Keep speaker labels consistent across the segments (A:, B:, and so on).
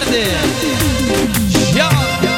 A: کرده یا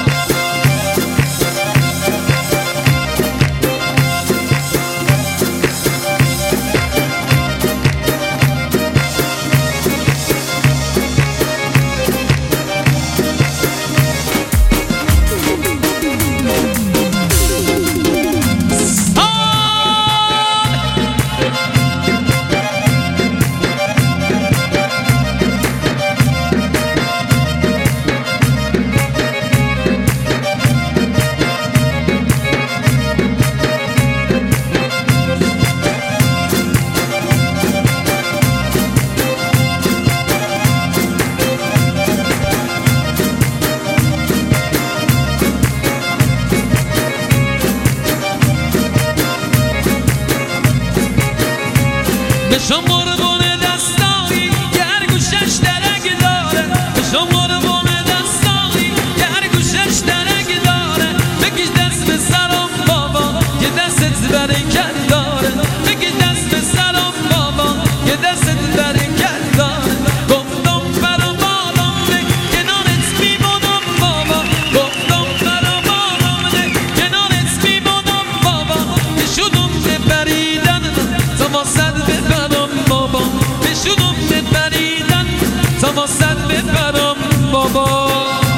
B: به شما قربون دستایی گر گوشش درک داره به شما قربون دستایی گر گوشش درک داره بکش دست به سرم بابا یه دستت برکت داره بکش دست به سرم بابا یه دستت برکت داره گفتم برا بالام کنارت میمونم بابا گفتم برا بالام کنارت میمونم بابا بشودم به بریدن تا ما صد بشونم ببریدن تا ما صد ببرم بابا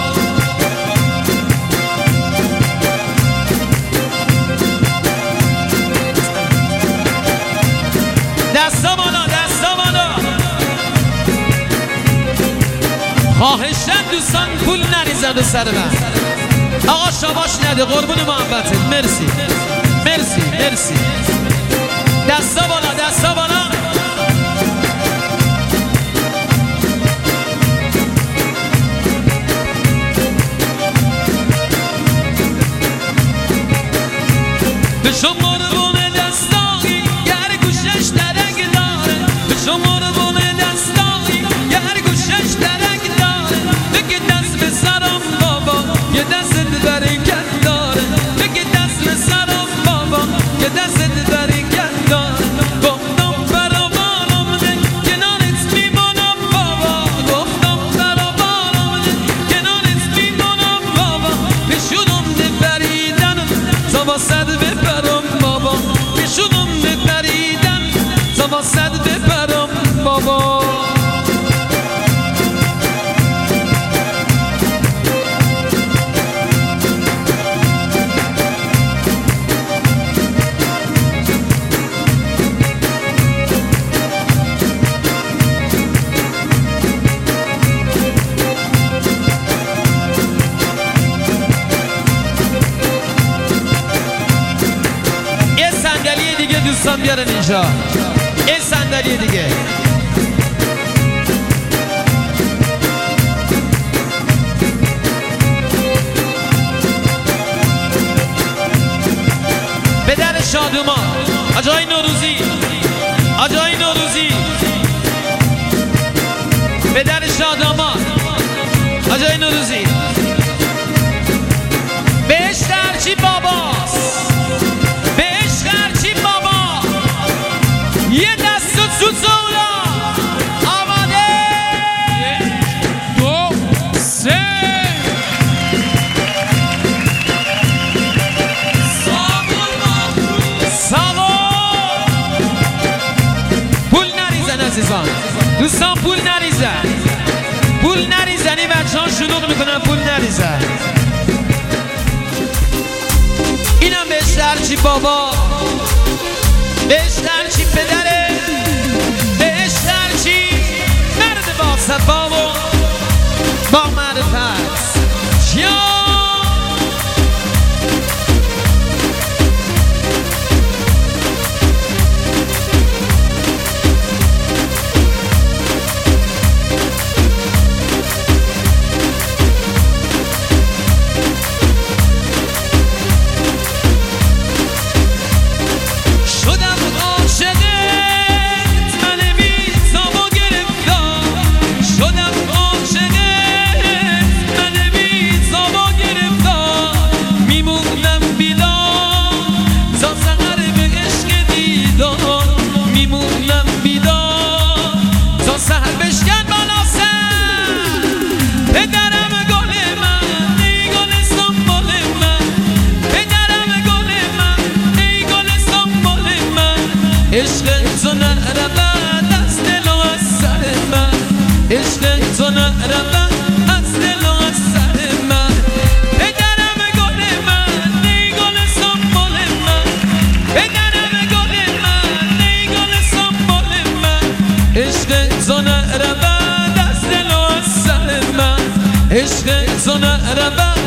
B: دستا بالا دستا بالا خواهشم دوستان پول نریزن و سر من آقا شاباش نده قربون محبتت مرسی مرسی مرسی دستا بالا دستا بالا به شما قربون دستایی گر گوشش درک داره به شما قربون دستایی گر گوشش درک داره بگه دست به سرم بابا یه دست برکت داره بگه دست به سرم بابا یه دست برکت داره گفتم برا بالام کنارت میمونم بابا گفتم برا بالام کنارت میمونم بابا بشونم ببریدن تا با صد ببرم بابا بشونم ببریدن تا با صد ببرم بابا دوستان بیارن اینجا این صندلی دیگه پدر شادومان آجای نوروزی آجای نوروزی پدر شادومان آجای نوروزی بهش ترچی باباست یه دست تو زورا آماده 1 2 3 ساغون پول نریزن عزیزان دوستان پول نریزن پول نریزن این بچه ها شلوغ میکنن پول نریزن اینم بهش درچی بابا بهش درچی پدره بهش درچی مرد با صفا و با معرفت شدم عاشق تو نرود از دل و از سر من عشق تو نرود از دل و از سر من بگرم گل من ای گل سنبل من بگرم گل من ای گل سنبل من عشق تو نرود از دل و از سر من عشق تو نرود